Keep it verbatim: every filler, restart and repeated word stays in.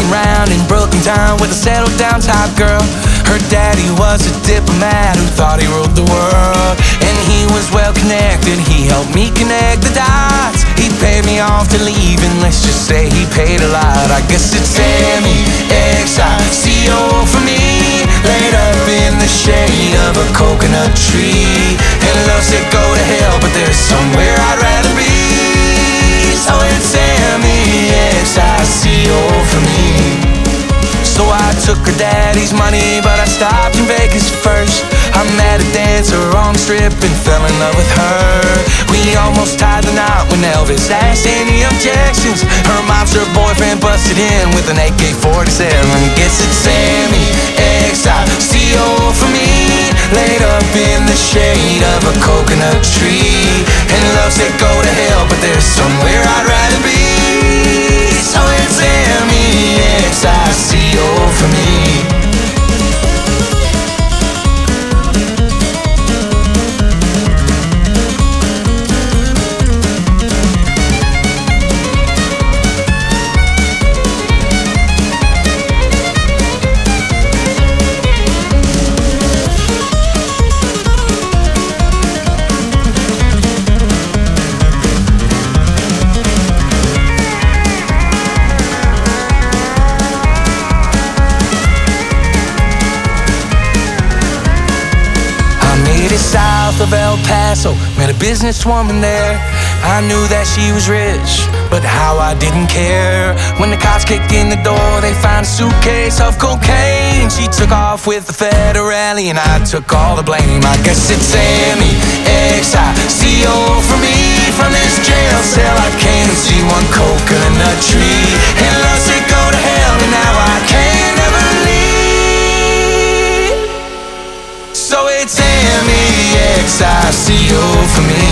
around in Brooklyn town with a settled down type girl. Her daddy was a diplomat who thought he ruled the world, and he was well connected, he helped me connect the dots. He paid me off to leave, and let's just say he paid a lot. I guess it's M E X I C O for me, laid up in the shade of a coconut tree. And love said go to hell, but there's somewhere I'd rather be. So it's M E X I C O for me. So I took her daddy's money, but I stopped in Vegas first. I met a dancer on the strip and fell in love with her. We almost tied the knot when Elvis asked any objections. Her mobster boyfriend busted in with an A K forty-seven. Guess it's M E X I C O for me, laid up in the shade of a coconut tree. And love said go to hell, but there's somewhere I'd rather be. So it's M E X I C O for me. South of El Paso, met a businesswoman there. I knew that she was rich, but how I didn't care. When the cops kicked in the door, they found a suitcase of cocaine. She took off with the federale, and I took all the blame. I guess it's M E X I C O for me. From this jail cell I can't see one coconut tree. And love said go to hell, and now I can't ever leave. So it's M E X I C O for me.